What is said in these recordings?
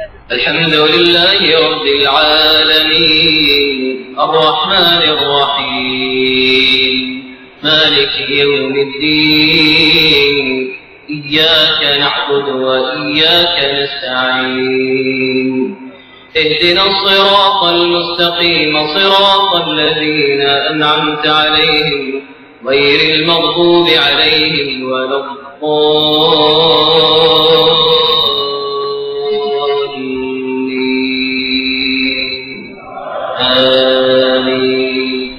الحمد لله رب العالمين الرحمن الرحيم مالك يوم الدين إياك نعبد وإياك نستعين اهدنا الصراط المستقيم صراط الذين أنعمت عليهم غير المغضوب عليهم ولا الضالين آمين.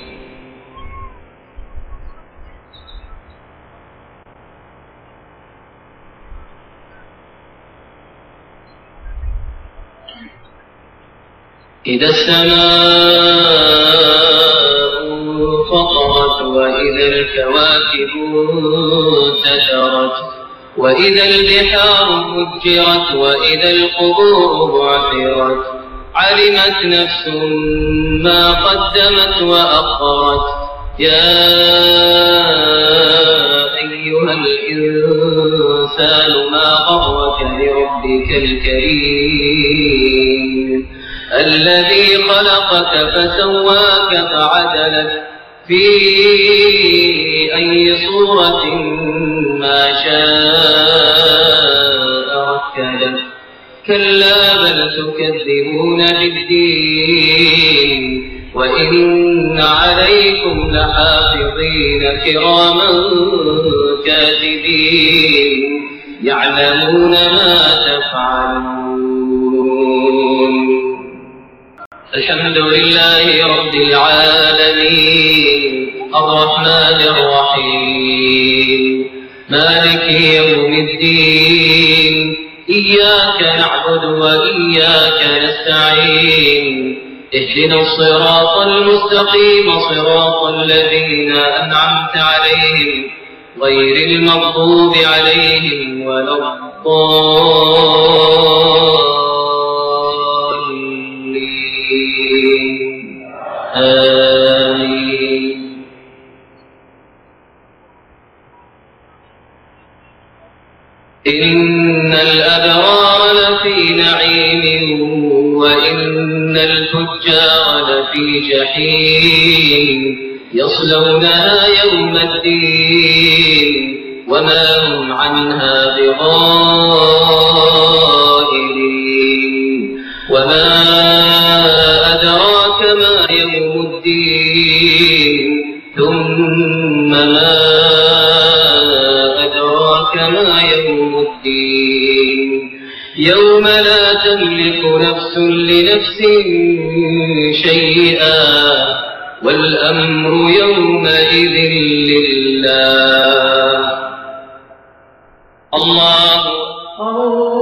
إذا السماء انفطرت وإذا الكواكب انتثرت وإذا البحار فجرت وإذا القبور بعثرت علمت نفس ما قدمت وأخرت يا أيها الإنسان ما غرك بربك الكريم الذي خلقك فسواك فعدلك في أي صورة ما شاء ركبك كلا بل تكذبون بالدين وإن عليكم لحافظين كراما كاتبين يعلمون ما تفعلون. الحمد لله رب العالمين الرحمن الرحيم مالك يوم الدين إياك نعبد وإياك نستعين اهدنا الصراط المستقيم صراط الذين أنعمت عليهم غير المغضوب عليهم ولا الضالين آمين. إن الأبرار لفي نعيم وإن الفجار لفي جحيم يصلونها يوم الدين وما هم عنها بغائبين. وما أدراك ما يوم الدين ثم ما أدراك ما يوم الدين يوم لا تملك نفس لنفس شيئا والأمر يومئذ لله. الله